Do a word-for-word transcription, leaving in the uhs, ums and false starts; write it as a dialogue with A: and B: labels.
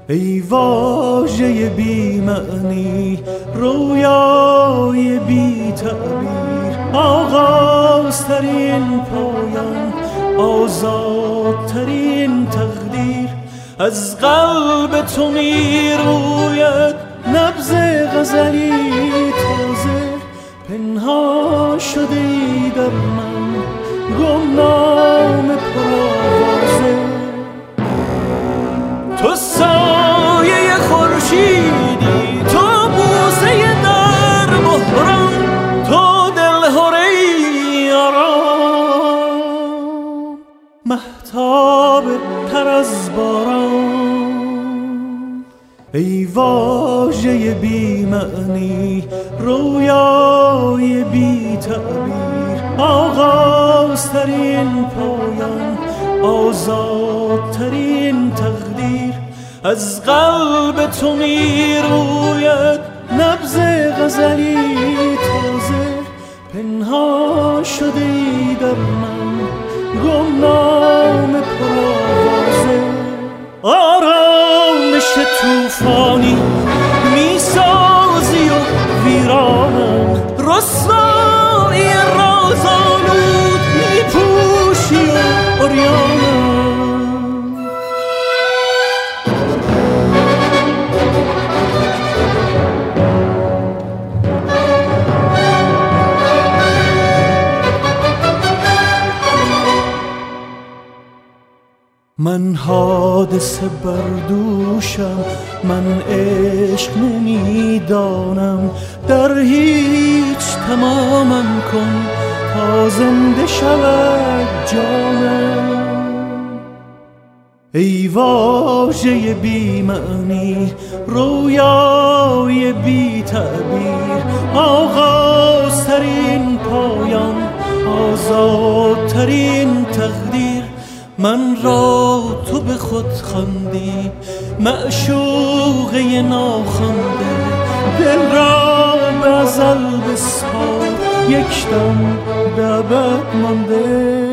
A: ای واژه بی معنی، رویای بی تعبیر، آغازترین پایان، آزادترین تقدیر. از قلب تو می روید نبض غزلی تازه، پنهان شده ای در من گمنام پرآوازه. تو سایه خورشیدی، تو بوسه در بحران، تو دلهره آرام، مهتاب تر از باران. ای واژه بی معنی، رویای بی تعبیر، آغازترین پایان، آزادترین تقدیر. از قلب تو می روید نبض غزلی تازه، پنهان شده ای در من گمنام پرآوازه. آرامش توفانی می سازی و ویرانم، رسوایی رازآلود می پوشی و عریانم. من حادثه بردوشم، من عشق نمیدانم، در هیچ تمامم کن تا زنده شود جانم. ای واژه بی معنی، رویای بی تعبیر، آغازترین پایان، آزادترین تقدیر. من را تو به خود خواندی، معشوقه ناخوانده، دل را به ازل بسپار، یک دم به ابد مانده.